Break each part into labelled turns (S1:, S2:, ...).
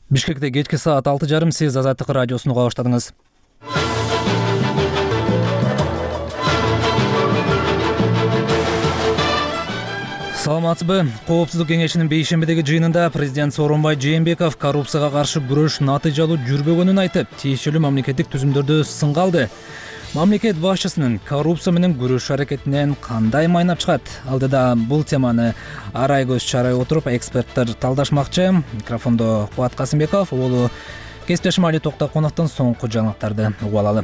S1: Бишкекте кечки саат 6:30 сиз Азаттык радиосуну уга баштадыңыз. Саламатсызбы? Коопсуздук кеңешинин бейшембидеги жыйынында президент Сооронбай Жээнбеков коррупцияга каршы күрөш натыйжалуу жүрбөгөнүн айтып, тиешелүү мамлекеттик түзүмдөрдү сынга алды. Мамлекет башчысынын коррупция менен күрөш аракетинен кандай майнап чыгат? Алдыда бул теманы арай көз чарай отуруп эксперттер талдашмакчы. Микрофондо Кубат Касымбеков, уулу кесиптешим Али Токто коноктон соңку жаңылыктарды угуп алалы.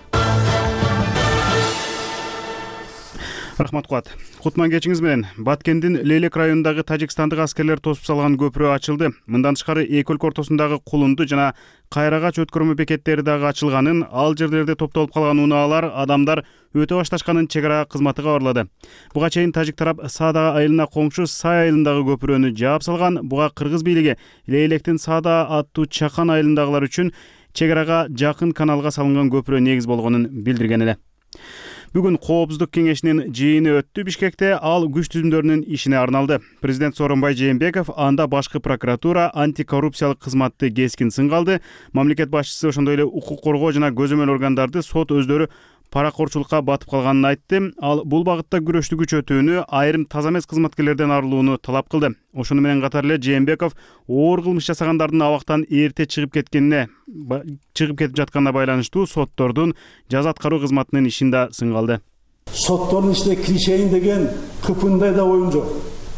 S2: Рахмат Кубат. Кутман кечиңиз менен. Баткендин Лейлек районундагы тажикстандык аскерлер тосуп салган көпүрө ачылды. Мындан тышкары эки өлкө ортосундагы Кулунду жана Кайрагач өткөрмө бекеттери дагы ачылганын, ал жерлерде топтолуп калган унаалар, адамдар өтө башташканын чек ара кызматы кабарлады. Буга чейин тажик тарап Саада айылына коңшу Сай айылындагы көпүрөнү жаап салган. Буга кыргыз бийлиги Лейлектин Саада аттуу Чакан айылындагылар үчүн чек арага жакын каналга салынган көпүрө негиз болгонун билдирген эле. Бүгүн Коопсуздук кеңешинин жыйыны өттү Бишкекте, ал күч түзүмдөрүнүн ишине арналды. Президент Сооронбай Жээнбеков анда башкы прокуратура, антикоррупциялык кызматты кескин сынга алды. Мамлекет башчысы ошондой эле укук коргоо жана көзөмөл органдарды сот өздөрү паракорчулукка батып калганын айтты. Ал бул багытта күрөштү күчөтүүнү, айрым таза эмес кызматкерлерден арылууну талап кылды. Ошону менен катар эле Жээнбеков оор кылмыш жасагандардын абактан эрте чыгып кетип жатканына байланыштуу соттордун жаза аткаруу кызматынын ишин да сынга алды.
S3: Соттордун ишине киришейин деген кыпындай да оюм жок.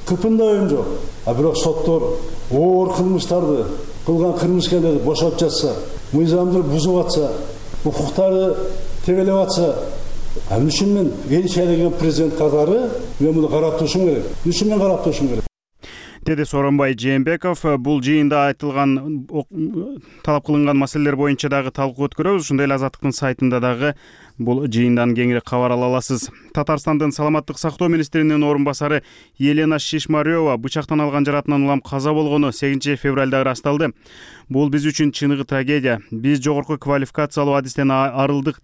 S3: А бирок соттор оор кылмыштарды кылган кылмышкерлерди бошоп жатса, мыйзамды бузуп атса, укуктарды тебелеп атса, ушун мен келишелеген президент катары мен муну карап турушум керек.
S2: Деди Сооронбай Жээнбеков. Бул жыйында айтылган талап кылынган маселелер боюнча дагы талкуу өткөрөбүз. Ошондой эле Азаттыктын сайтында дагы бул жыйындан кеңири кабар ала аласыз. Татарстандын саламаттык сактоо министринин орун басары Елена Шишмарёва бычактан алган жаратынан улам каза болгону 8 февралда ырасталды. Бул биз үчүн чыныгы трагедия. Биз жогорку квалификациялуу адистен айрылдык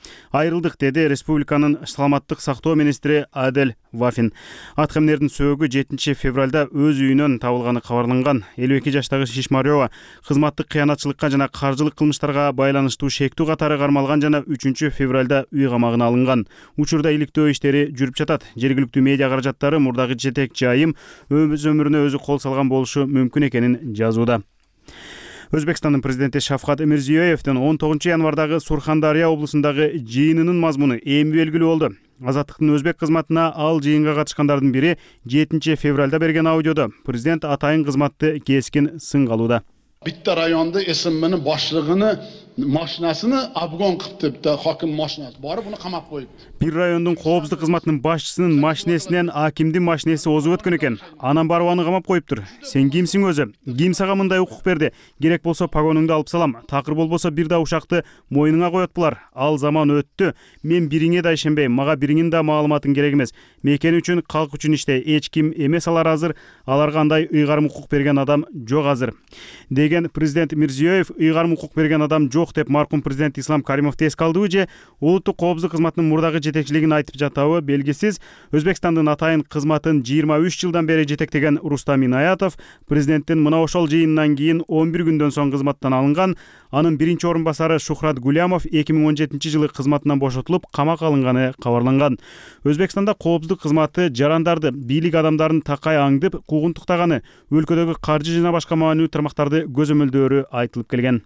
S2: деди республиканын саламаттык сактоо министри Адель Вафин. Аткемнердин сөөгү 7 февралда өз үйүнөн табылганы кабарланган. 52 жаштагы Шишмарёва кызматтык кыянатчылыкка жана каржылык кылмыштарга байланыштуу шектүү катары кармалган жана 3 февралда үй камагына алынган. Учурда иликтөө иштери жүрүп жатат. Жергиликтүү медиа каражаттары мурдагы жетекчи айым өз өмүрүнө өзү кол салган болушу мүмкүн экенин жазууда. Өзбекстандын президенти Шавкат Мирзиёевдин 19 январдагы Сурхандария облусундагы жыйынынын мазмуну эми белгилүү болду. Азаттыктын өзбек кызматына ал жыйынга катышкандардын бири 7 февралда берген аудиодо президент атайын кызматты кескин сынга алууда.
S4: Bitta rayonda SMM'nin boshlig'ini mashinasini abgon qilibdi, bitta hokim mashinasi. Borib uni qamab qo'yib.
S2: Бир райондун коопсуздук кызматынын башчысынын машинесинен акимдин машинеси озуп өткөн экен. Анан барып аны камап коюптур. Сен кимсиң өзү? Ким сага мындай укук берди? Керек болсо погонуңду алып салам. Такыр болбосо бир да ушакты мойнуңа коет булар. Ал заман өттү. Мен бириңе да ишенбейм. Мага бириңин да маалыматың керек эмес. Мекени үчүн, калк үчүн иште. Эч ким эмес алар азыр. Аларга андай ыйгарым укук берген адам жок азыр. Деген президент Мирзиёев ыйгарым укук берген адам жок деп маркум президент Ислам Каримовду эске алдыбы же улуттук коопсуздук кызматынын мурдагы жетекчилигин айтып жатабы белгисиз. Өзбекстандын атайын кызматын 23 жылдан бери жетектеген Рустам Инаятов президенттин мына ошол жыйынынан кийин 11 күндөн соң кызматтан алынган. Анын биринчи орун басары Шухрат Гулямов 2017 жылы кызматынан бошотулуп камакка алынганы кабарланган. Өзбекстанда коопсуздук кызматы жарандарды, бийлик адамдарын такай аңдып, куугунтуктаганы, өлкөдөгү каржы жана башка маанилүү тармактарды көзөмөлдөөрү айтылып келген.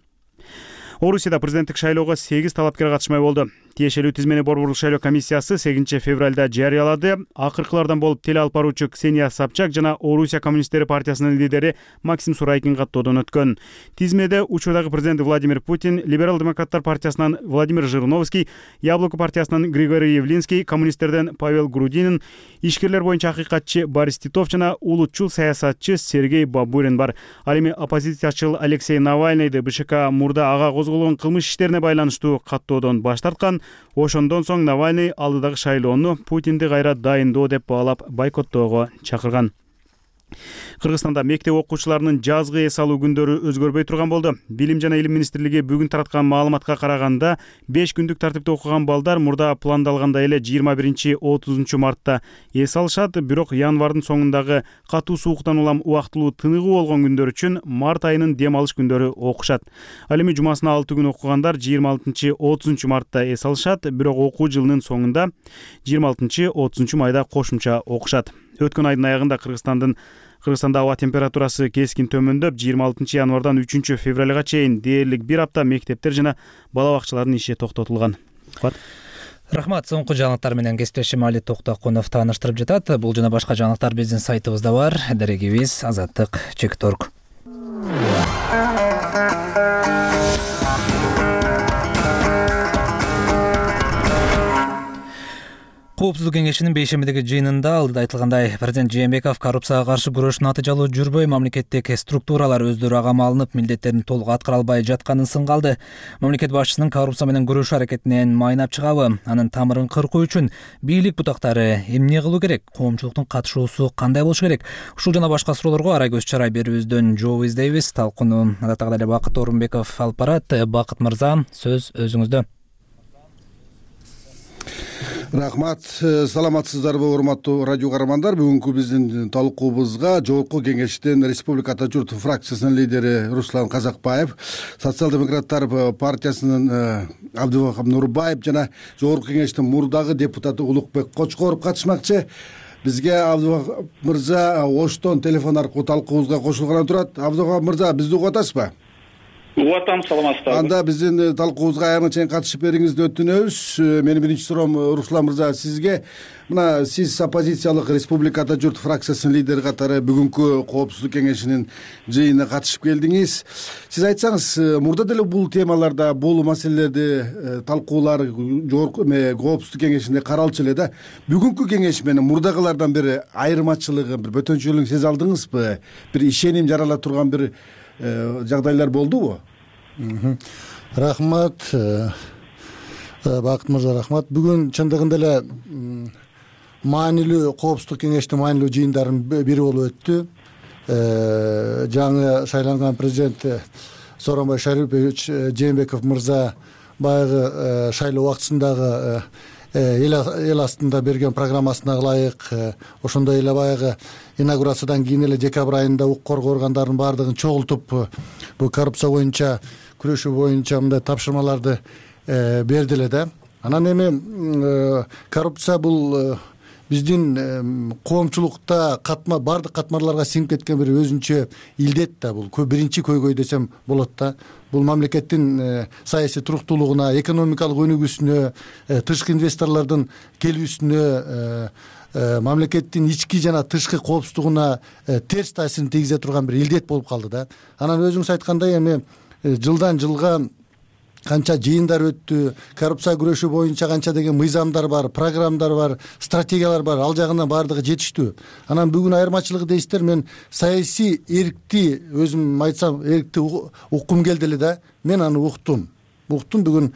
S2: Орусияда президенттик шайлоого 8 талапкер катышмай болду. Тиешелүү тизмени Борборлук шайлоо комиссиясы 8 февралда жарыялады. Акыркылардан болуп теле алып баруучу Ксения Собчак жана Орусия коммунисттери партиясынын лидери Максим Сурайкин каттоодон өткөн. Тизмеде учурдагы президент Владимир Путин, либерал-демократтар партиясынан Владимир Жириновский, Яблоко партиясынан Григорий Явлинский, коммунисттерден Павел Грудинин, ишкерлер боюнча акыйкатчы Борис Титов жана улутчул саясатчы Сергей Бабурин бар. Ал эми оппозициячыл Алексей Навальныйды БШК мурда ага козголгон кылмыш иштерине байланыштуу каттоодон баш тарткан. Ошондон соң Навальный алдыдагы шайлоону Путинди кайра дайындоо деп баалап бойкоттоого чакырган. Кыргызстанда мектеп окуучуларынын жазгы эс алуу күндөрү өзгөрбөй турган болду. Билим жана Илим министрлиги бүгүн тараткан маалыматка караганда 5 күндүк тартипте окуган балдар мурда пландалгандай эле 21-30 мартта эс алышат, бирок январдын соңундагы катуу сууктан улам убактылуу тыныгуу болгон күндөр үчүн март айынын дем алыш күндөрү окушат. Ал эми жумасына 6 күн окугандар 26-30 мартта эс алышат, бирок окуу жылынын соңунда 26-30 майда кошумча окушат. Өткөн айдын аягында Кыргызстанда аба температурасы кескин төмөндөп, 26 январдан 3 февралга чейин дээрлик бир апта мектептер жана бала бакчалардын иши токтотулган.
S1: Рахмат. Соңку жаңылыктар менен кесиптешим Али Токтокунов тааныштырып жатат. Бул жана башка жаңылыктар биздин сайтыбызда бар. Дарегибиз azаттык.org. Коопсуздук кеңешинин бейшембидеги жыйынында алдыда айтылгандай, президент Жээнбеков коррупцияга каршы күрөш натыйжалуу жүрбөй, мамлекеттик структуралар өздөрү ага алынып, милдеттерин толук аткара албай жатканын сынга алды. Мамлекет башчысынын коррупция менен күрөшүү аракетинен майнап чыгабы, анын тамырын кыркуу үчүн бийлик бутактары эмне кылуу керек, коомчулуктун катышуусу кандай болушу керек? Ушул жана башка суроолорго ара көз чарай берүүбүздөн жооп издейбиз. Талкууну адаттагыдай эле Бакыт Орунбеков алып барат. Бакыт мырза, сөз өзүңүздө.
S5: Рахмат, саламатсыздарбы урматтуу радио каармандар. Бүгүнкү биздин талкуубузга Жогорку кеңештин Республика Ата журт фракциясынын лидери Руслан Казакбаев, социал-демократтар партиясынын Абдывахап Нурбаев жана Жогорку кеңештин мурдагы депутаты Улукбек Кочкоров катышмакчы. Бизге Абдывахап мырза Оштон телефон аркылуу талкуубузга кошулган турат. Абдывахап мырза, бизди угуп атасызбы?
S6: Угатам, саламатсыздарбы.
S5: Анда биздин талкуубузга аягына чейин катышып бериңизди өтүнөбүз. Менин биринчи суроом Руслан мырза сизге. Мына сиз оппозициялык Республика Ата журт фракциясынын лидери катары бүгүнкү коопсуздук кеңешинин жыйынына катышып келдиңиз. Сиз айтсаңыз, мурда деле бул темаларда, бул маселелерди талкуулар жогорку коопсуздук кеңешинде каралчу эле да. Бүгүнкү кеңеш менен мурдагылардан бир айырмачылыгын, бир бөтөнчөлүгүн сезе алдыңызбы? Бир ишеним жарала турган бир жагдайлар болдубу?
S7: Рахмат, Бакыт мырза, рахмат. Бүгүн чындыгында эле маанилүү коопсуздук кеңештин маанилүү жыйындарынын бири болуп өттү. Жаңы шайланган президент Сооронбай Шарипович Жээнбеков мырза баягы шайлоо убактысындагы эл астында берген программасына ылайык ошондой эле баягы инаугурациядан кийин эле декабрь айында укук коргоо органдарынын баардыгын чогултуп бул коррупция боюнча күрөшүү боюнча мындай тапшырмаларды берди эле да. Анан эми коррупция бул биздин коомчулукта баардык катмарларга сиңип кеткен бир өзүнчө илдет да. Бул биринчи көйгөй десем болот да. Бул мамлекеттин саясий туруктуулугуна, экономикалык өнүгүүсүнө, тышкы инвесторлордун келүүсүнө, мамлекеттин ички жана тышкы коопсуздугуна терс таасирин тийгизе турган бир илдет болуп калды да. Анан өзүңүз айткандай эми жылдан жылга канча жыйындар өттү, коррупция күрөшүү боюнча канча деген мыйзамдар бар, программалар бар, стратегиялар бар, ал жагынан баардыгы жетиштүү. Анан бүгүн айырмачылыгы дейсиздер, мен саясий эркти өзүм айтсам эркти уккум келди эле да. Мен аны уктум бүгүн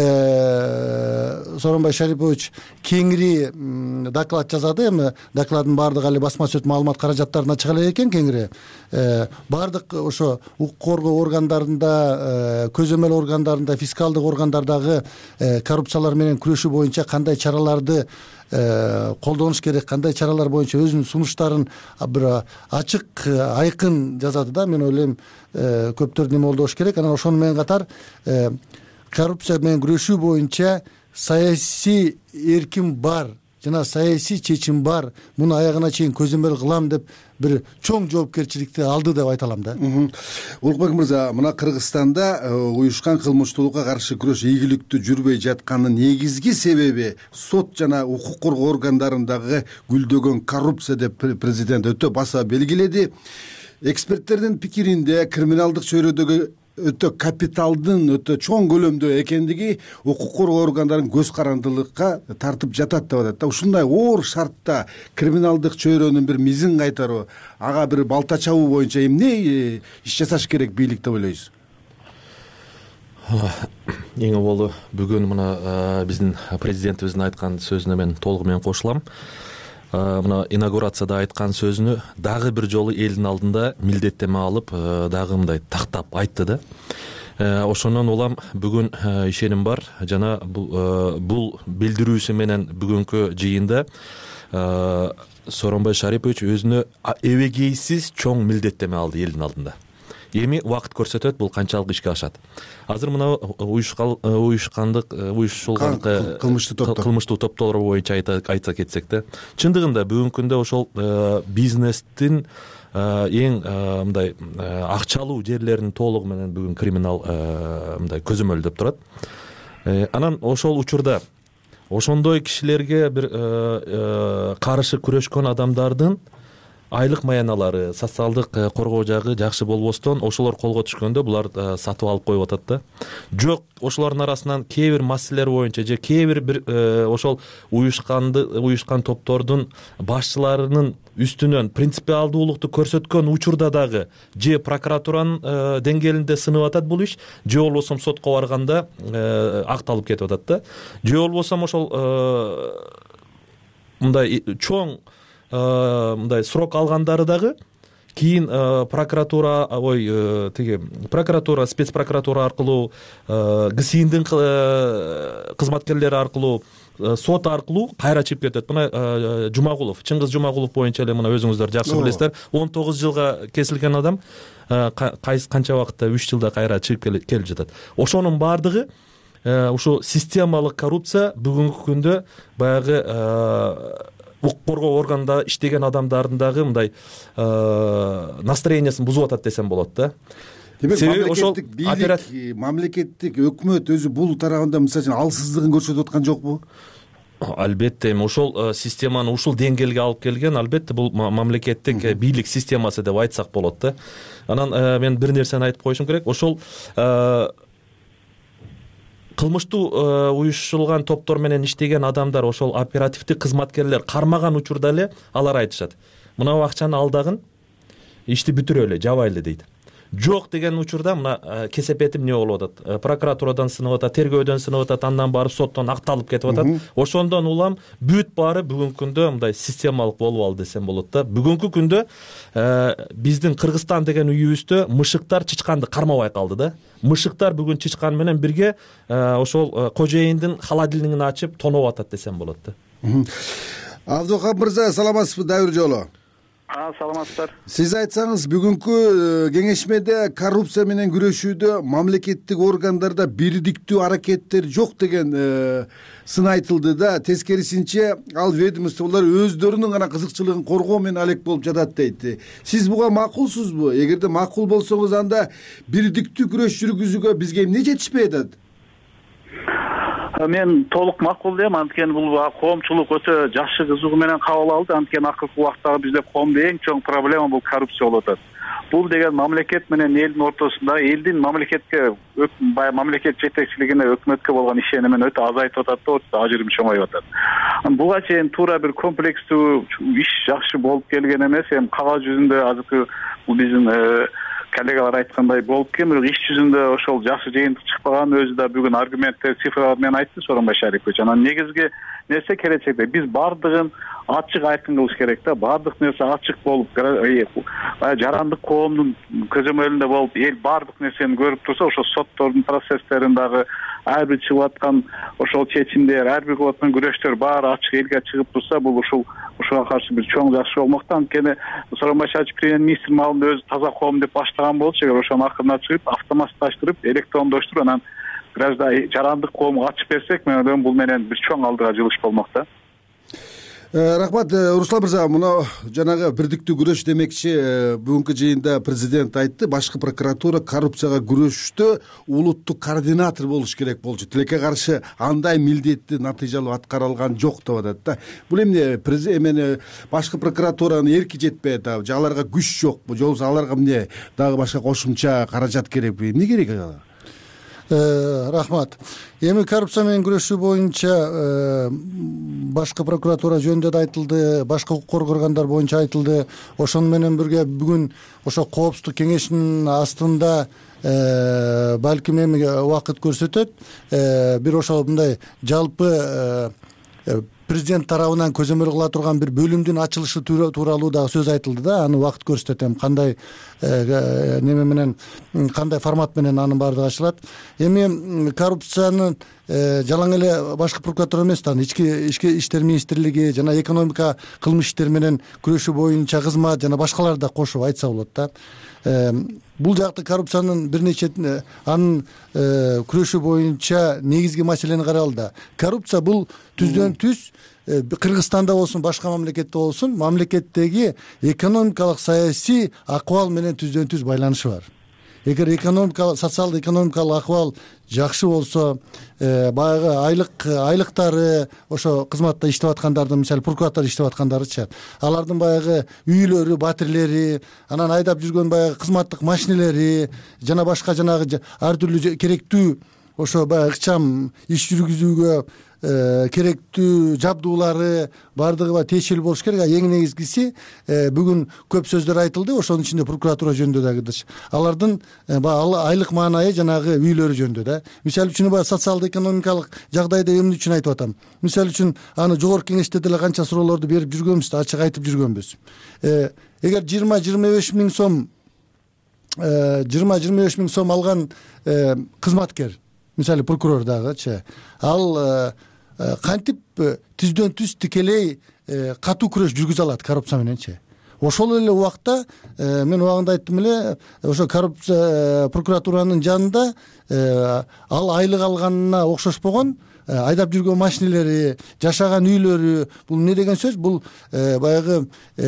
S7: Сооронбай Шарипович кеңири доклад жазады. Эми докладдын баардыгы али басма сөз маалымат каражаттарына чыга элек экен кеңири. Баардык ошо укук коргоо органдарында, көзөмөл органдарында, фискалдык органдардагы коррупциялар менен күрөшүү боюнча кандай чараларды колдонуш керек, кандай чаралар боюнча өзүнүн сунуштарын бир ачык, айкын жазады да. Мен ойлойм көптөр неме болуш керек. Анан ошону менен катар коррупция менен күрөшүү боюнча саясий эрким бар жана саясий чечим бар. Муну аягына чейин көзөмөл кылам деп бир чоң жоопкерчиликти алды деп айта алам да.
S5: Улукбек мырза, мына Кыргызстанда уюшкан кылмыштуулукка каршы күрөш ийгиликтүү жүрбөй жатканын негизги себеби сот жана укук коргоо органдарындагы гүлдөгөн коррупция деп президент өтө баса белгиледи. Эксперттердин пикиринде криминалдык чөйрөдөгү өтө капиталдын өтө чоң көлөмдө экендиги укук коргоо органдарын көз карандылыкка тартып жатат деп атат да. Ушундай оор шартта криминалдык чөйрөнүн бир мизин кайтаруу, ага бир балта чабуу боюнча эмне иш жасаш керек бийлик деп ойлойсуз?
S8: Эң аввалы бүгүн мына биздин президентибиздин айткан сөзүнө мен толугу менен кошулам. мына инаугурацияда айткан сөзүнү дагы бир жолу элдин алдында милдеттеме алып дагы мындай тактап айтты да. Ошондон улам бүгүн ишеним бар жана бул билдирүүсү менен бүгүнкү жыйында Сооронбай Шарипович өзүнө эбегейсиз чоң милдеттеме алды элдин алдында. Эми убакыт көрсөтөт бул канчалык ишке ашат. Азыр мына уюшулган кылмыштуу топтор боюнча айта кетсек да, чындыгында бүгүнкү күндө ошол бизнестин эң мындай акчалуу жерлерин толугу менен бүгүн криминал мындай көзөмөлдөп турат. Анан ошол учурда ошондой кишилерге бир каршы күрөшкөн адамдардын айлык маяналары, социалдык коргоо жагы жакшы болбостон ошолор колго түшкөндө булар сатып алып коюп атат да. Жок, ошолордун арасынан кээ бир маселелер боюнча же кээ бир ошол уюшкан топтордун башчыларынын үстүнөн принципиалдуулукту көрсөткөн учурда дагы же прокуратуранын деңгээлинде сынып атат бул иш, же болбосо сотко барганда акталып кетип атат да. Же болбосо ошол мындай чоң мындай срок алгандары дагы кийин прокуратура спецпрокуратура аркылуу ГСИНдин кызматкерлери аркылуу сот аркылуу кайра чыгып кетет. Мына Чыңгыз Жумагулов боюнча эле мына өзүңүздөр жакшы билесиздер, 19 жылга кесилген адам канча убакытта 3 жылда кайра чыгып келип жатат. Ошонун баардыгы ушу системалык коррупция бүгүнкү күндө баягы укук коргоо органында иштеген адамдардын дагы мындай настроениясын бузуп атат десем болот да.
S5: Демек мамлекеттик бийлик, мамлекеттик өкмөт өзү бул тарабында мисалы үчүн алсыздыгын көрсөтүп аткан жокпу?
S8: Албетте, эми ошол системаны ушул деңгээлге алып келген албетте бул мамлекеттик бийлик системасы деп айтсак болот да. Анан мен бир нерсени айтып коюшум керек. Ошол кылмыштуу уюшулган топтор менен иштеген адамдар, ошол оперативдик кызматкерлер кармаган учурда эле алар айтышат. Мына акчаны алдагын, ишти бүтүрөлү, жабайлы дейт. Жок деген учурда мына кесепетим эмне болуп атат? Прокуратурадан сынып атат, тергөөдөн сынып атат, андан барып соттон акталып кетип атат. Ошондон улам бүт баары бүгүнкү күндө мындай системалык болуп алды десем болот да. Бүгүнкү күндө биздин Кыргызстан деген үйүбүздө мышыктар чычканды кармабай калды да. Мышыктар бүгүн чычкан менен бирге ошол кожоюндун холодильнигин ачып тоноп атат десем болот да.
S5: Абдулкадыр мырза, саламатсызбы? Дагы бир жолу.
S6: Саламатсыздар.
S5: Сиз айтсаңыз, бүгүнкү кеңешмеде коррупция менен күрөшүүдө мамлекеттик органдарда бирдиктүү аракеттер жок деген сын айтылды да. Тескерисинче ал ведомстволор өздөрүнүн гана кызыкчылыгын коргоо менен алек болуп жатат дейт. Сиз буга макулсузбу? Эгерде макул болсоңуз, анда бирдиктүү күрөш жүргүзүүгө бизге эмне жетишпей атат?
S6: Мен толук макул дейм, анткени бул коомчулук өтө жакшы кызыгуу менен кабыл алды. Анткени акыркы убактагы бизде коомдо эң чоң проблема бул коррупция болуп атат. Бул деген мамлекет менен элдин ортосунда, элдин мамлекетке, мамлекет жетекчилигине, өкмөткө болгон ишенимин өтө азайтып атат да, ажырым чоңоюп атат. Буга чейин туура бир комплекстүү иш жакшы болуп келген эмес. Эми кагаз жүзүндө азыркы бул биздин коллегалар айткандай болуп келген, бирок иш жүзүндө ошол жакшы жыйынтык чыкпаган, өзү да бүгүн аргументтер, цифралар менен айтты Сооронбай Шарипович. Анан негизги нерсе келечекте биз бардыгын ачык айкын кылыш керек да. Бардык нерсе ачык болуп, жарандык коомдун көзөмөлүндө болуп, эл бардык нерсени көрүп турса, ошол соттордун процесстерин дагы ар бир чыгып аткан ошол чечимдер, ар бир кылып аткан күрөштөр баары ачык элге чыгып турса, бул ушуга каршы бир чоң жакшы болмок да. Анткени Сооронбай Шарипович премьер-министр маалында өзү таза коом деп баштаган болчу. Эгер ошонун акырына чыгып, автоматташтырып, электрондоштуруп, анан жарандык коомго ачып берсек, мен ойлойм бул менен бир чоң алдыга жылыш болмок да.
S5: Рахмат, Руслан мырза, мына жанагы бирдиктүү күрөш демекчи, бүгүнкү жыйында президент айтты, башкы прокуратура коррупцияга күрөштө улуттук координатор болуш керек болчу. Тилекке каршы андай милдетти натыйжалуу аткара алган жок деп атат да. Бул эмне башкы прокуратуранын эрки жетпейт, же аларга күч жокпу, же болбосо аларга эмне дагы башка кошумча каражат керекпи? Эмне керек ага?
S7: Рахмат. Эми коррупция менен күрөшүү боюнча башкы прокуратура жөнүндө да айтылды, башка укук коргоо органдар боюнча айтылды. Ошону менен бирге бүгүн ошо коопсуздук кеңешинин астында балким эми убакыт көрсөтөт, бир ошол мындай жалпы президент тарабынан көзөмөл кыла турган бир бөлүмдүн ачылышы тууралуу дагы сөз айтылды да. Аны убакыт көрсөтөт, эми кандай неме менен, кандай формат менен анын баардыгы ачылат. Эми коррупциянын жалаң эле башкы прокуратура эмес, ички иштер министрлиги жана экономика кылмыш иштер менен күрөшүү боюнча кызмат жана башкалар да кошуп айтса болот да. Бул жакты коррупциянын бир нече анын күрөшүү боюнча негизги маселени каралды. Коррупция бул түздөн түз Кыргызстанда болсун, башка мамлекетте болсун, мамлекеттеги экономикалык саясий акыбал менен түздөн түз байланышы бар. Эгер социалдык экономикалык акыбал жакшы болсо, баягы айлыктары ошо кызматта иштеп аткандардын, мисалы прокуратура иштеп аткандарычы, алардын баягы үйлөрү, батирлери, анан айдап жүргөн баягы кызматтык машинелери жана башка жанагы ар түрлүү керектүү ошо баягы ыкчам иш жүргүзүүгө керектүү жабдуулары баардыгы тиешелүү болуш керек. Эң негизгиси бүгүн көп сөздөр айтылды, ошонун ичинде прокуратура жөнүндө дагы алардын айлык маанайы жанагы үйлөрү жөнүндө да. Мисалы үчүн баягы социалдык экономикалык жагдайды эмне үчүн айтып атам. Мисалы үчүн аны жогорку кеңеште деле канча суроолорду берип жүргөнбүз да, ачык айтып жүргөнбүз. Эгер 20-25 миң сом 20-25 миң сом алган кызматкер, мисалы прокурор дагычы, ал кантип түздөн түз тикелей катуу күрөш жүргүзө алат коррупция мененчи? Ошол эле убакта мен убагында айттым эле, ошо коррупция прокуратуранын жанында ал айлык алганына окшошпогон айдап жүргөн машинелери, жашаган үйлөрү, бул эмне деген сөз? Бул баягы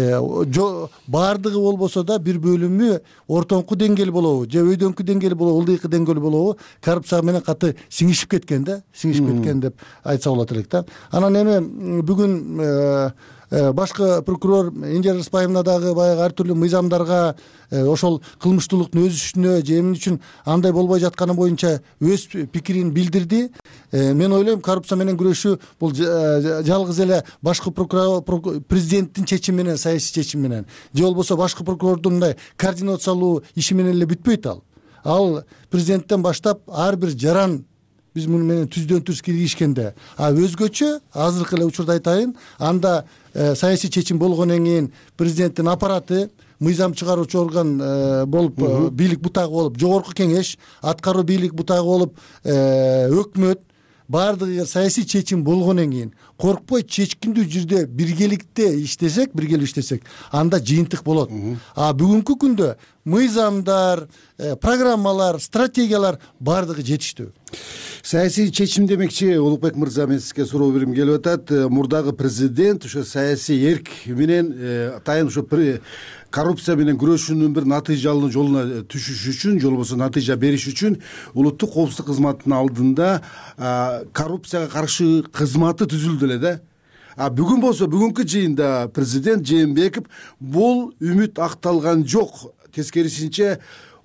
S7: баардыгы болбосо да бир бөлүмү ортоңку деңгээл болобу, же өйдөңкү деңгээл болобу, ылдыйкы деңгээл болобу, коррупция менен каты сиңишип кеткен да, сиңишип кеткен деп айтса болот элек да. Анан эми бүгүн башкы прокурор Индира Рыспаевна дагы баягы ар түрлүү мыйзамдарга, ошол кылмыштуулуктун өсүшүнө же эмне үчүн андай болбой жатканы боюнча өз пикирин билдирди. Мен ойлойм, коррупция менен күрөшүү бул жалгыз эле башкы президенттин чечими менен, саясий чечими менен, же болбосо башкы прокурордун мындай координациялуу иши менен эле бүтпөйт ал. Ал президенттен баштап ар бир жаран биз муну менен түздөн түз киргишкенде, өзгөчө азыркы эле учурда айтайын, анда саясий чечим болгондон кийин президенттин аппараты, мыйзам чыгаруучу орган болуп, бийлик бутагы болуп, жогорку кеңеш, аткаруу бийлик бутагы болуп, өкмөт баардыгы саясий чечим болгондон кийин коркпой чечкиндүү жерде биргеликте иштесек, анда жыйынтык болот. Бүгүнкү күндө мыйзамдар, программалар, стратегиялар баардыгы жетиштүү.
S5: Саясий чечим демекчи, Улукбек мырза, мен сизге суроо берим келип атат. Мурдагы президент ошо саясий эрк менен атайын ошо коррупция менен күрөшүүнүн бир натыйжалуу жолуна түшүш үчүн, же болбосо натыйжа бериш үчүн улуттук коопсуздук кызматынын алдында коррупцияга каршы кызматы түзүлдү эле да. Бүгүн болсо, бүгүнкү жыйында президент Жээнбеков бул үмүт акталган жок. Тескерисинче,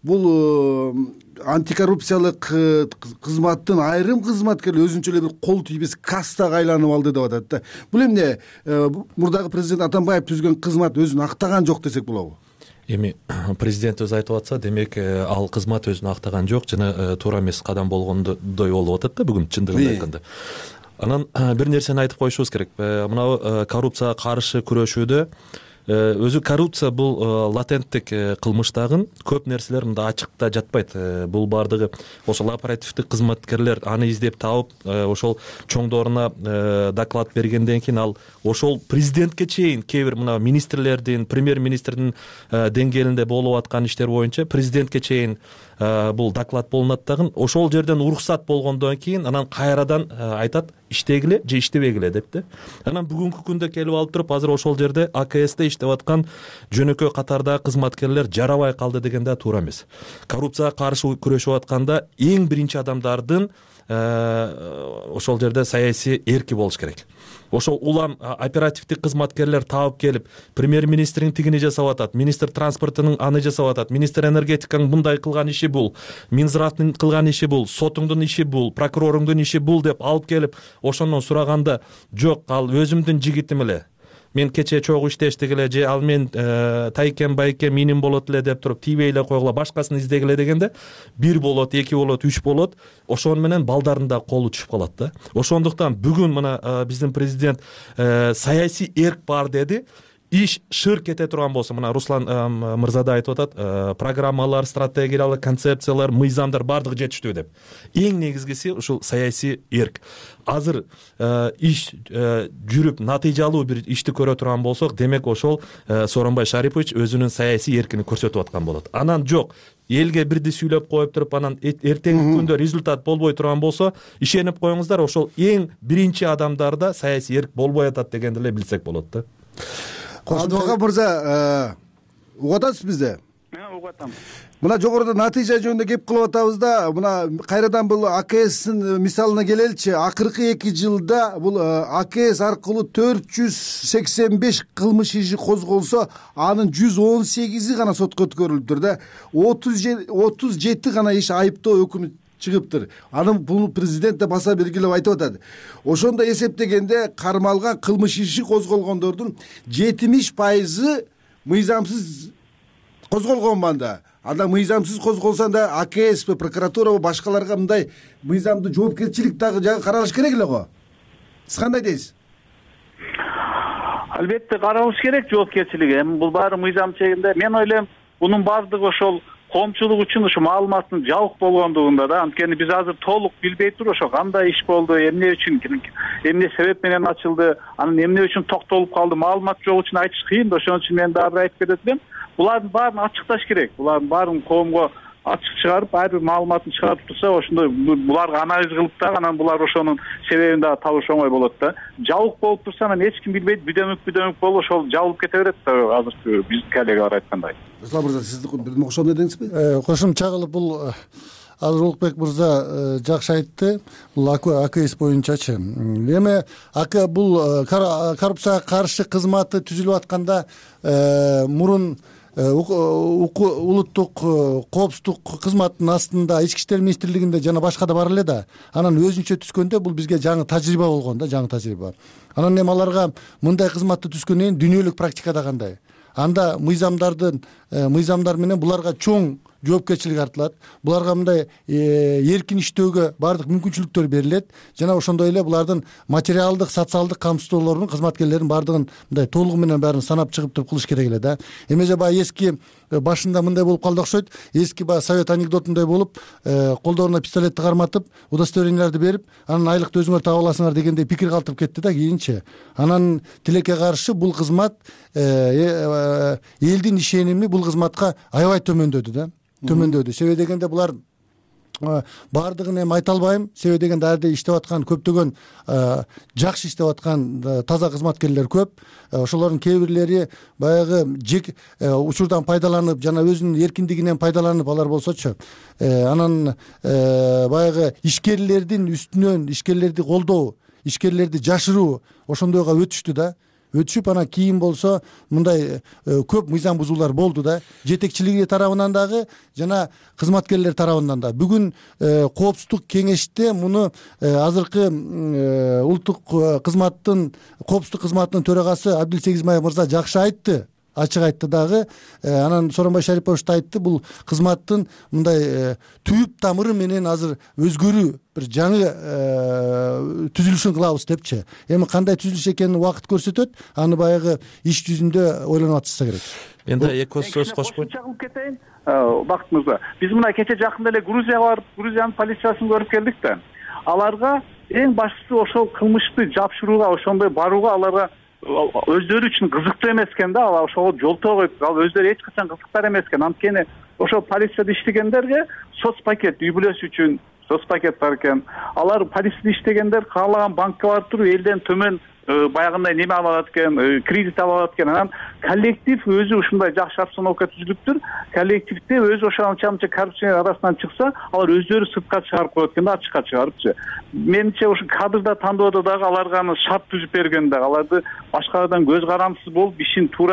S5: бул антикоррупциялык кызматтын айрым кызматкерлер өзүнчө эле бир кол тийбес кастага айланып алды деп атат да. Бул эмне мурдагы президент Атамбаев түзгөн кызмат өзүн актаган жок десек болобу?
S8: Эми президент өзү айтып атса, демек ал кызмат өзүн актаган жок жана туура эмес кадам болгондой болуп атат да бүгүн, чындыгын айтканда. Анан бир нерсени айтып коюшубуз керек. Мына коррупцияга каршы күрөшүүдө өзү коррупция бул латенттик кылмыш дагы, көп нерселер мында ачыкта жатпайт. Бул баардыгы ошол оперативдик кызматкерлер аны издеп таап, ошол чоңдоруна доклад бергенден кийин ал ошол президентке чейин кээ бир мына министрлердин, премьер-министрдин деңгээлинде болуп аткан иштер боюнча президентке чейин бул доклад болунат дагы, ошол жерден уруксат болгондон кийин анан кайрадан айтат иштегиле же иштебегиле деп да. Анан бүгүнкү күндө келип алып туруп, азыр ошол жерде АКСте иштеп аткан жөнөкөй катардагы кызматкерлер жарабай калды деген да туура эмес. Коррупцияга каршы күрөшүп атканда эң биринчи адамдардын ошол жерде саясий эрки болуш керек. Ошол улам оперативдик кызматкерлер таап келип, премьер-министрдин тигини жасап атат, министр транспортунун аны жасап атат, министр энергетиканын мындай кылган иши бул, Минздравдын кылган иши бул, сотуңдун иши бул, прокуроруңдун иши бул деп алып келип, ошондон сураганда, жок, ал өзүмдүн жигитим эле. мен кечээ чогуу иштештик эле же ал мен тайкен байке менин болот эле деп туруп тийбей эле койгула, башкасын издегиле дегенде 1 болот, 2 болот, 3 болот, ошону менен балдардын да колу түшүп калат да. Ошондуктан бүгүн мына биздин президент саясий эрк бар деди. Иш шыр кете турган болсо, мына Руслан мырза да айтып атат, программалар, стратегиялар, концепциялар, мыйзамдар бардыгы жетиштүү деп. Эң негизгиси ушул саясий эрк. Азыр иш жүрүп натыйжалуу бир ишти көрө турган болсок, демек ошол Сооронбай Шарипович өзүнүн саясий эркин көрсөтүп аткан болот. Анан жок, элге бирди сүйлөп коюп туруп, анан эртеңки күндө результат болбой турган болсо, ишенип коюңуздар, ошол эң биринчи адамдарда саясий эрк болбой атат дегенди эле билсек болот да.
S5: Адвокат мырза, угуп атасыз бизди?
S6: Мен угуп атам.
S5: Мына жогоруда натыйжа жөнүндө кеп кылып атабыз да, мына кайрадан бул АКСтин мисалына келеличи. Акыркы 2 жылда бул АКС аркылуу 485 кылмыш иши козголсо, анын 118и гана сотко өткөрүлүптүр да. 37 гана иш айыптоо өкүмү чыгыптыр. Анын бул президент да баса белгилеп айтып атат. Ошондо эсептегенде кармалган кылмыш иши козголгондордун 70% мыйзамсыз козголгон банда. Анда мыйзамсыз козголсо да АКС, прокуратура, башкаларга мындай мыйзамдуу жоопкерчилик дагы каралыш керек эле го. Сиз кандай дейсиз?
S6: Албетте каралыш керек жоопкерчилиги. Эми бул баары мыйзам чегинде. Мен ойлойм, бунун баардыгы ошол коомчулук үчүн ушу маалыматтын жабык болгондугунда да. Анткени биз азыр толук билбей туруп, ошо кандай иш болду, эмне үчүн, эмне себеп менен ачылды, анан эмне үчүн токтолуп калды, маалымат жок үчүн айтыш кыйын да. Ошон үчүн мен дагы айтып кетет элем, булардын баарын ачыкташ керек. Булардын баарын коомго ачык чыгарып, ар бир маалыматын чыгарып турса, ошондой буларга анализ кылып дагы анан булар ошонун себебин дагы табыш оңой болот да. Жабык болуп турса, анан эч ким билбейт, бүдөмүк болуп ошол жабылып кете берет да. Азыр биз коллегалар айткандай.
S5: Руслан мырза, сиз бир кошомду деңизби?
S7: Кошумча кылып бул азыр Улукбек мырза жакшы айтты. Бул АКС боюнчачы. Эми бул коррупцияга каршы кызматы түзүлүп атканда мурун улуттук коопсуздук кызматынын астында ички иштер министрлигинде жана башка да бар эле да. Анан өзүнчө түскөндө бул бизге жаңы тажрыйба болгон да, жаңы тажрыйба. Анан эми аларга мындай кызматты түскөндөн кийин дүйнөлүк практикада кандай? Анда мыйзамдар менен буларга чоң жоопкерчилик артылат. Буларга мындай эркин иштөөгө баардык мүмкүнчүлүктөр берилет. Жана ошондой эле булардын материалдык, социалдык камсыздоолорун, кызматкерлердин баардыгын мындай толугу менен баарын санап чыгып туруп кылыш керек эле да. Эмеже баягы эски башында мындай болуп калды окшойт. Эски баягы совет анекдотундай болуп, колдоруна пистолетти карматып, удостоверенияларды берип, анан айлыкты өзүңөр таап аласыңар дегендей пикир калтырып кетти да кийинчи. Анан тилекке каршы бул кызмат элдин ишеними бул кызматка аябай төмөндөдү да. Себеби дегенде булар баардыгын эми айта албайм. Себеби дегенде арды иштеп аткан көптөгөн жакшы иштеп аткан таза кызматкерлер көп. Ошолордун кээ бирлери баягы учурдан пайдаланып, жана өзүнүн эркиндигинен пайдаланып алар болсочу, анан баягы ишкерлердин үстүнөн ишкерлерди колдоо, ишкерлерди жашыруу ошондойго өтүштү да. Өтүшүп, анан кийин болсо мындай көп мыйзам бузуулар болду да. Жетекчилиги тарабынан дагы жана кызматкерлер тарабынан да. Бүгүн коопсуздук кеңеште муну азыркы улуттук коопсуздук кызматынын төрагасы Абдилсек Измаев мырза жакшы айтты. Ачык айтты дагы. Анан Сооронбай Шарипович да айтты, бул кызматтын мындай түп тамыры менен азыр өзгөрүү, бир жаңы түзүлүшүн кылабыз депчи. Эми кандай түзүлүш экенин убакыт көрсөтөт. Аны баягы иш жүзүндө ойлонуп атышса керек.
S8: Мен да эки сөз кошпойм.
S6: Чагылып кетейин. Убактыбызда. Биз мына кече жакында эле Грузияга барып, Грузиянын полициясын көрүп келдик да. Аларга эң башкысы ошол кылмышты жапшырууга, ошондой барууга аларга өздөрү үчүн кызыктуу эмес экен да. Алар ошого жолтоо коюп, ал өздөрү эч качан кызыктар эмес экен. Анткени ошол полицияда иштегендерге соцпакет, үй бүлөсү үчүн соцпакет бар экен. Алар полицияда иштегендер каалаган банкка барып туруп элден төмөн баягындай неме ала алат экен, кредит ала алат экен. Анан коллектив өзү ушундай жакшы обстановка түзүлүптүр. Коллективде өзү ошонча коррупция арасынан чыкса, алар өздөрү сыртка чыгарып коет экен да, ачыкка чыгарыпчы. Менимче ушу кадрда тандоодо дагы аларга шарт түзүп берген да, аларды башкалардан көз карамсыз болуп, ишин туура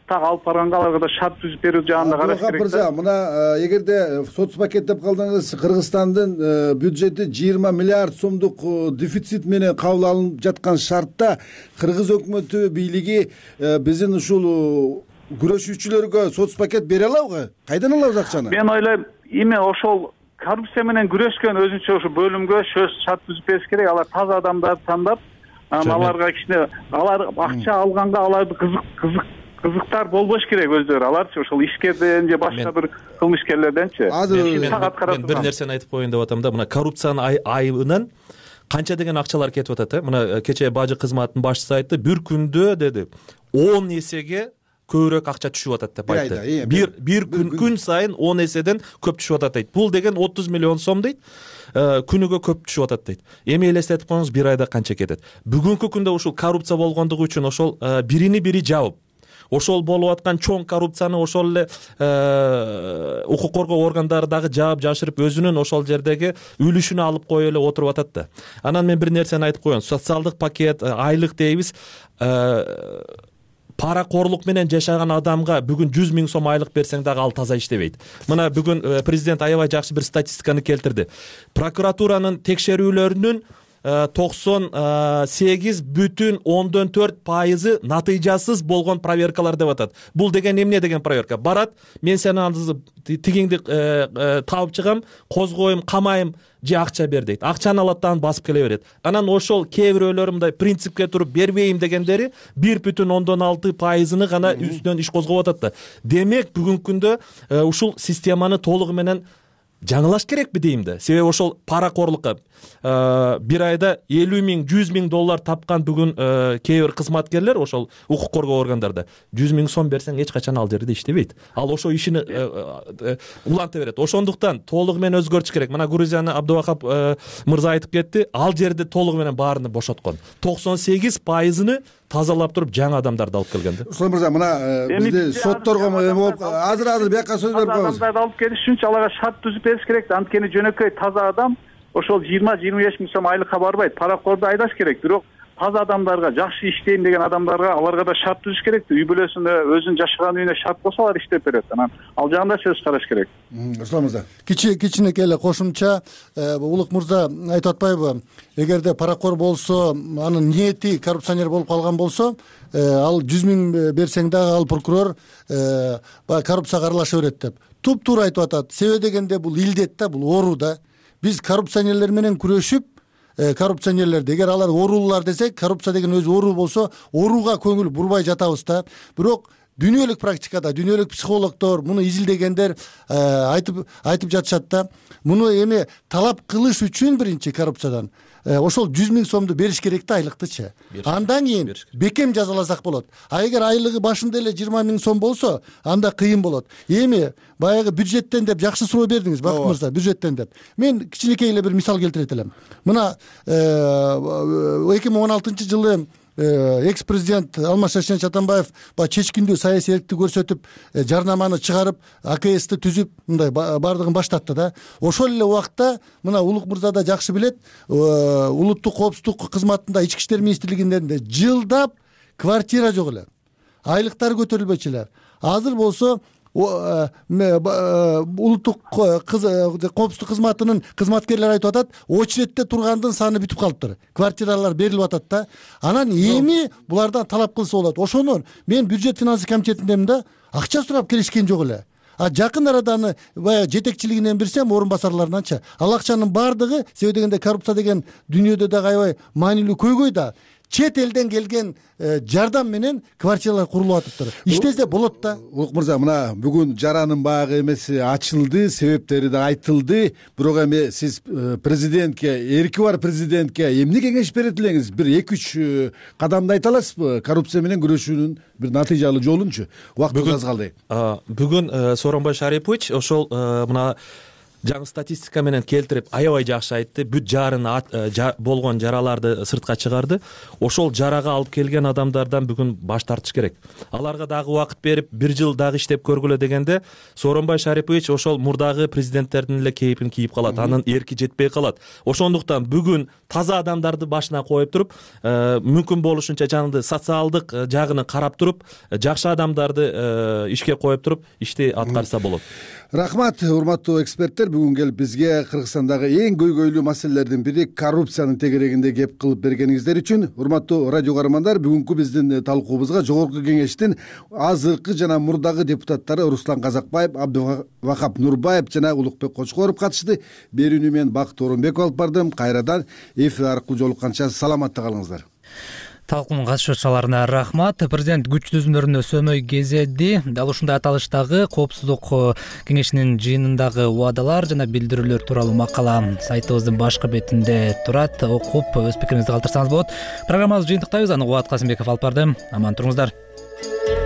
S6: так алып барганга аларга да шарт түзүп берүү жагында караш керек
S5: мырза, мына эгерде соцпакет деп калдыңыз, Кыргызстандын бюджети 20 миллиард сомдук дефицит менен кабыл алынып жаткан шартта кыргыз өкмөтү бийлиги биздин ушул күрөшүүчүлөргө соцпакет бере алабы? Кайдан алабыз акчаны?
S6: Мен ойлойм, эми ошол коррупция менен күрөшкөн өзүнчө ушу бөлүмгө шарт түзүп бериш керек. Алар таза адамдарды тандап, аларга кичине алар акча алганга аларды кызыктар болбош керек өздөрү. Аларчы ошол ишкерден же башка бир кылмышкерлерденчи.
S8: Мен бир нерсени айтып коеюн деп атам да, мына коррупциянын айынан канча деген акчалар кетип атат. Мына кечээ бажы кызматынын башчысы айтты, бир күндө деди 10 эсеге көбүрөөк акча түшүп атат деп айтты. Бир күн сайын 10 эседен көп түшүп атат дейт. Бул деген 30 миллион сом дейт. Күнүгө көп түшүп атат дейт. Эми элестетип коюңуз, бир айда канча кетет. Бүгүнкү күндө ушул коррупция болгондугу үчүн ошол бирини бири жабып, ошол болуп аткан чоң коррупцияны ошол эле укук коргоо органдары дагы жаап жашырып, өзүнүн ошол жердеги үлүшүнү алып коюп эле отуруп атат да. Анан мен бир нерсени айтып коеюн. Социалдык пакет, айлык дейбиз. Паракорлук менен жашаган адамга бүгүн 100 000 сом айлык берсең дагы ал таза иштебейт. Мына бүгүн президент аябай жакшы бир статистиканы келтирди. Прокуратуранын текшерүүлөрүнүн 98,4% натыйжасыз болгон проверкалар деп атат. Бул деген эмне деген проверка? Барат, мен сени тигиңди табып чыгам, козгойм, камайм, же акча бер дейт. Акчаны алат да басып келе берет. Анан ошол кээ бирөөлөр мындай принципке туруп бербейм дегендери 1,6%-ны гана үстүнөн иш козгоп атат да. Демек бүгүнкү күндө ушул системаны толугу менен жаңылаш керекпи дейм да. Себеби ошол паракорлукка бир айда 50 000, 100 000 доллар тапкан бүгүн кээ бир кызматкерлер ошол укук коргоо органдарда 100 000 сом берсең эч качан ал жерде иштебейт. Ал ошо ишини уланта берет. Ошондуктан толугу менен өзгөртүш керек. Мына Грузияны Абдубакап мырза айтып кетти. Ал жерде толугу менен баарыны бошоткон. 98%-ны тазалап туруп жаңы адамдарды алып келген да.
S5: Ушул мырза, мына бизде сотторго болуп азыр бияка сөз берип коебуз.
S6: Адамдарды алып келиш үчүн аларга шарт түзүп бериш керек. Анткени жөнөкөй таза адам ошол 20-25 000 сом айлыкка барбайт. Паракорду айдаш керек. Бирок таза адамдарга, жакшы иштейм деген адамдарга аларга да шарт түзүш керек. Үй бүлөсүнө, өзүнүн жашаган үйүнө шарт болсо алар иштеп берет. Анан ал жагында сөз караш керек.
S5: Руслан мырза,
S7: кичинекей эле кошумча, Улук мырза айтып атпайбы, эгерде паракор болсо, анын ниети коррупционер болуп калган болсо, ал 100 000 берсең дагы ал прокурор коррупцияга аралаша берет деп. Туп-туура айтып атат. Себеби дегенде бул илдет да, бул оору да. Биз коррупционерлер менен күрөшүп, коррупционерлерди эгер алар оорулуулар десек, коррупция деген өзү оору болсо, ооруга көңүл бурбай жатабыз да. Бирок дүйнөлүк практикада, дүйнөлүк психологдор, муну изилдегендер айтып жатышат да. Муну эми талап кылыш үчүн биринчи коррупциядан ошол 100 000 сомду бериш керек да, айлыктычы. Андан кийин бекем жазаласак болот. А эгер айлыгы башында эле 20 000 сом болсо, анда кыйын болот. Эми баягы бюджеттен деп жакшы суроо бердиңиз, Бакыт мырза, бюджеттен деп. Мен кичинекей эле бир мисал келтирет элем. Мына 2016-жылы экс-президент Алмаз Атамбаев чечкиндүү саясий эркиндик көрсөтүп, жарнаманы чыгарып, АКСти түзүп, мындай бардыгын баштатты да. Ошол эле убакта мына Улук мырза да жакшы билет, улуттук коопсуздук кызматында, ички иштер министрлигинде жылдап квартира жок эле. Айлыктар көтөрүлбөчү эле. Азыр болсо улуттук коопсуздук кызматынын кызматкерлери айтып атат, очередте тургандын саны бүтүп калыптыр. Квартиралар берилип атат да. Анан эми булардан талап кылса болот. Ошондон мен бюджет финансы комитетиндемин да, акча сурап келишкен жок эле. Жакын арада аны баягы жетекчилигинен берсем, орун басарларынанчы. Ал акчанын бардыгы, себеби дегенде коррупция деген дүйнөдө дагы аябай маанилүү көйгөй да. Чет элден келген жардам менен квартиралар курулуп атыптыр. Иштесе болот да.
S5: Улук мырза, мына бүгүн жаранын баягы эмеси ачылды, себептери да айтылды. Бирок эми сиз президентке, эрки бар президентке эмне кеңеш берет элеңиз? Бир 2-3 кадамды айта аласызбы? Коррупция менен күрөшүүнүн бир натыйжалуу жолунчу. Убактыбыз аз калды.
S8: Бүгүн Сооронбай Шарипович ошол мына жаңы статистика менен келтирип аябай жакшы айтты. Бүт жарын болгон жараларды сыртка чыгарды. Ошол жарага алып келген адамдардан бүгүн баш тартыш керек. Аларга дагы убакыт берип, 1 жыл дагы иштеп көргүлө дегенде Сооронбай Шарипович ошол мурдагы президенттердин эле кейпин кийип калат. Анын эрки жетпей калат. Ошондуктан бүгүн таза адамдарды башына коюп туруп, мүмкүн болушунча жаңы социалдык жагын карап туруп, жакшы адамдарды ишке коюп туруп, ишти аткарса болот.
S5: Рахмат, урматтуу эксперттер. Бүгүн келип бизге Кыргызстандагы эң көйгөйлүү маселелердин бири коррупциянын тегерегинде кеп кылып бергениңиздер үчүн. Урматтуу радио каармандар, бүгүнкү биздин талкуубузга Жогорку Кеңештин азыркы жана мурдагы депутаттары Руслан Казакбаев, Абдывахап Нурбаев жана Улукбек Кочкоров катышты. Берүүнү мен Бакыт Орунбеков алып бардым. Кайрадан эфир аркылуу жолукканча саламатта калыңыздар.
S1: Талкуунун катышуучуларына рахмат. Президент күч түзүмдөрүнө сөмөй кезеди. Дал ушундай аталыштагы Коопсуздук кеңешинин жыйынындагы убадалар жана билдирүүлөр тууралуу макала сайтыбыздын башкы бетинде турат. Окуп өз пикириңизди калтырсаңыз болот. Программабызды жыйынтыктайбыз. Аны Кубат Касымбеков алып барды. Аман туруңуздар.